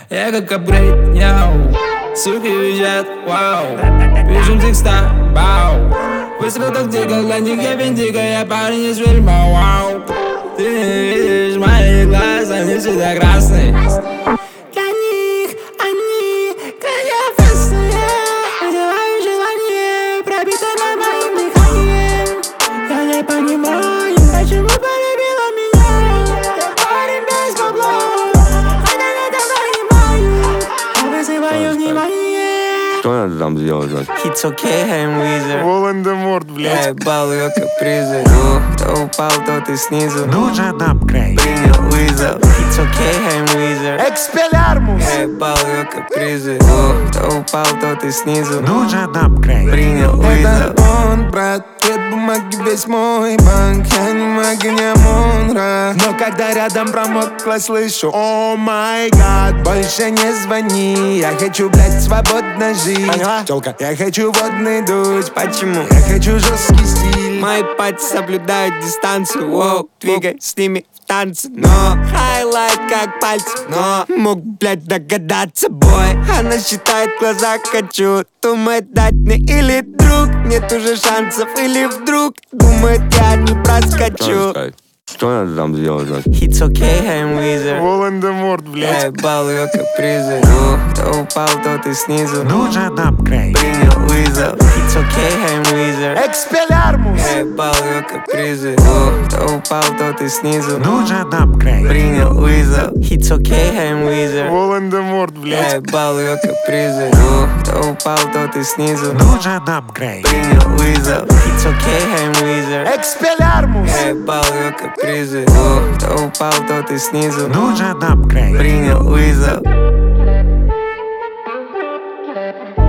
Я как апгрейд, яу. Суки визжат, вау. Пишем текста, бау. Высоко так дико, для них я виндиго. Я парень из фильма, вау. Ты не видишь мои глаза, они всегда красные. Для них они коньяфестные. Вызываю желание, пробито на моем дыхании. Я не понимаю, почему полюбила меня. Я парень без бабла, она не понимаю. Я вызываю внимание. Что надо там сделать? It's okay, I'm Wizard. Волан-де-Морт, Я блядь. ебал ее капризы. Кто упал, тот и снизу. Нужен апгрейд. Принял вызов. It's okay, I'm Wizard. Экспеллярмус. Я ебал ее капризы. Кто упал, тот и снизу. Нужен апгрейд. Принял вызов. Это он, брат, цвет бумаги весь мой банк. Я не могу, не Монра. Но когда рядом промокло, слышу: о май гад, больше не звони. Я хочу, блядь, свободно жить. Поняла? Тёлка, я хочу водный дуть. Почему? Я хочу жесткий стиль. Мои пати соблюдают дистанцию. Воу, двигай с ними в танце. Но хайлайт как пальцы. Но мог, блядь, догадаться, бой. Она считает в глазах хочу. Думает, дать мне или друг. Нет уже шансов, или вдруг думает, я не проскочу. Что надо там сделать? It's okay, I'm Wizard. Волан-де-Морт, Я блядь. ебал ее капризы. Кто упал, тот и снизу. Нужен апгрейд. Принял вызов. It's okay, I'm Wizard. Экспеллярмус. Я ебал ее капризы. Кто упал, тот и снизу. Нужен апгрейд. Принял вызов. It's okay, I'm Wizard. Волан-де-Морт, Я блядь. ебал ее капризы. Кто упал, тот и снизу. Нужен апгрейд. Принял вызов. It's okay, I'm Wizard. Экспеллярмус. Я ебал ее капризы. Кто упал, тот и снизу. Нужен апгрейд. Принял вызов.